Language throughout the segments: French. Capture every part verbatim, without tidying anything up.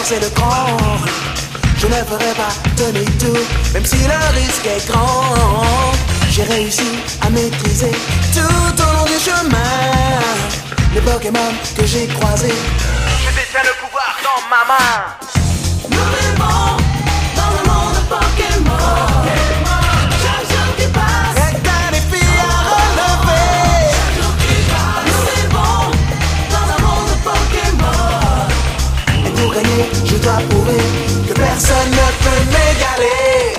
forcer le cran. Je ne ferai pas demi-tour, même si le risque est grand. J'ai réussi à maîtriser tout au long du chemin les Pokémon que j'ai croisés. Je détiens le pouvoir dans ma main. Nous vivons dans un monde Pokémon. Chaque jour qui passe est un défi à relever. Nous vivons dans un monde Pokémon. Et pour gagner, je dois prouver que personne ne peut m'égaler.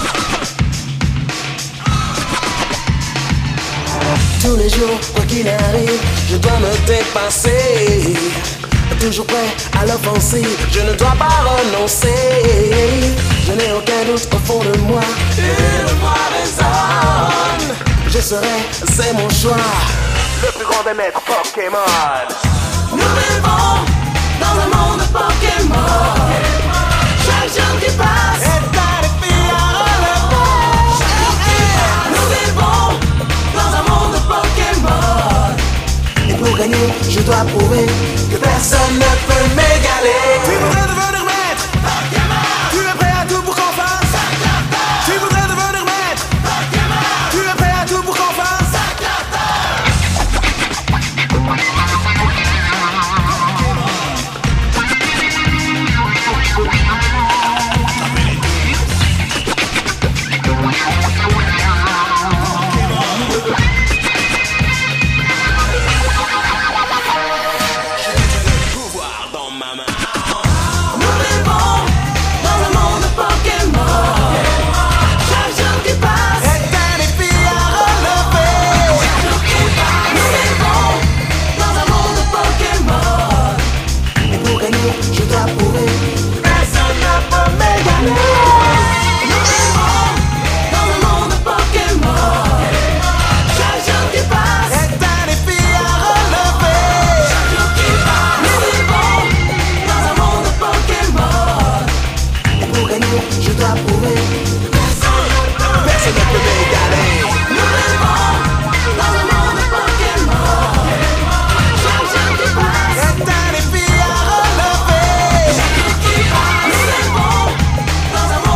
Tous les jours, quoi qu'il arrive, je dois me dépasser. Toujours prêt à l'offensive, je ne dois pas renoncer. Je n'ai aucun doute au fond de moi, une voix résonne. Je serai, c'est mon choix, le plus grand des maîtres Pokémon. Nous vivons dans un monde Pokémon. Chaque jour qui passe est un défi à relever. Nous vivons dans un monde Pokémon. Et pour gagner, je dois prouver que personne ne peut m'égaler. Tu voudrais devenir maître Pokémon. Tu es prêt à tout pour qu'on fasse Tu voudrais devenir maître Pokémon. Tu es prêt à tout pour qu'on fasse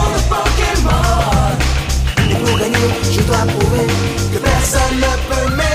je dois prouver que personne ne peut m'aider.